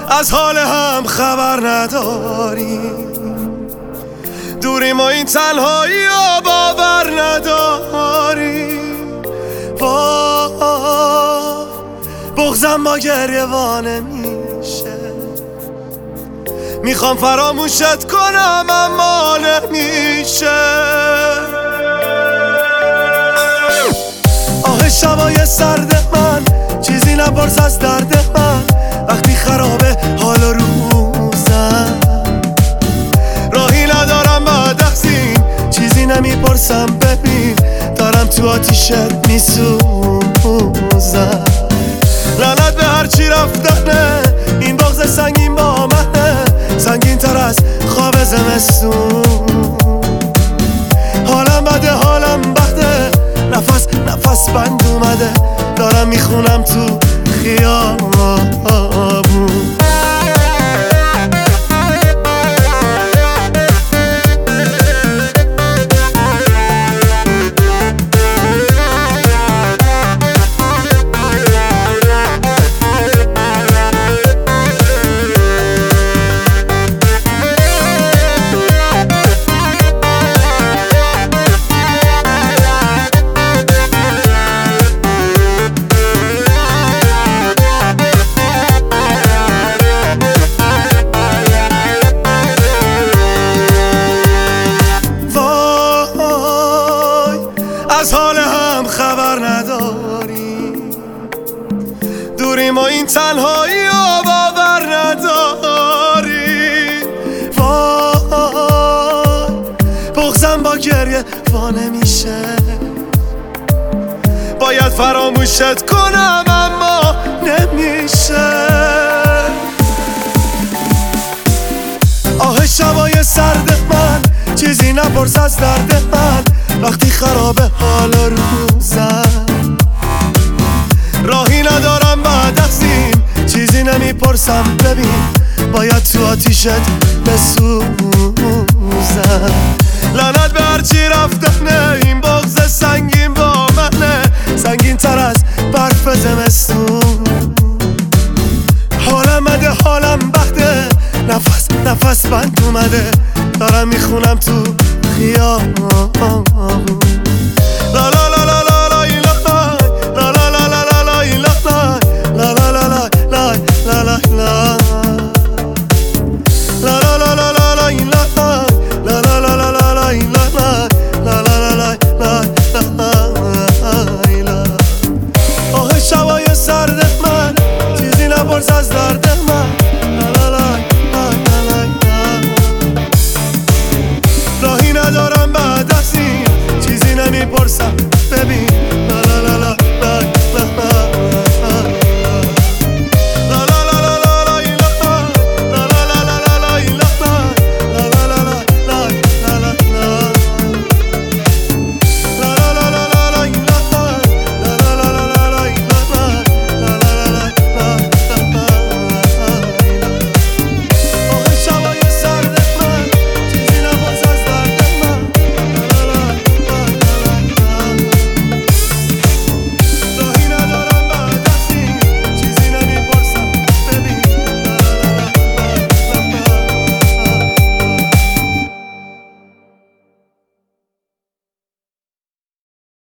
از حال هم خبر نداریم، دوریم و این تنهایی و باور نداریم. وای بغضم با گریوانه میشه، میخوام فراموشت کنم اما نمیشه. آه شبای سرد من، چیزی نپرس از درد من، وقتی خرابه حال و روزم. راهی ندارم بعد از این، چیزی نمیپرسم ببین، دارم تو آتیشت میسوزم. لعنت به هرچی رفتنه، این بغض سنگین با منه، سنگین تر از خواب زمستون. حالم بده حالم بده، نفس بند اومده، دارم میخونم تو خیابون. از حال هم خبر نداریم، دوریم و این تنهایی و باور نداریم. وای بغضم با گریه وانه میشه، باید فراموشت کنم اما نمیشه. آه شبای سرد من، چیزی نپرس از درد من، وقتی خرابه حال روزم. راهی ندارم بعد از این، چیزی نمیپرسم ببین، باید تو آتیشت بسوزم. لعنت به هرچی رفتنه، این بغض سنگین با منه، سنگین تر از برف زمستون. حالم بده حالم بده، نفس بند اومده، دارم میخونم تو خیابون.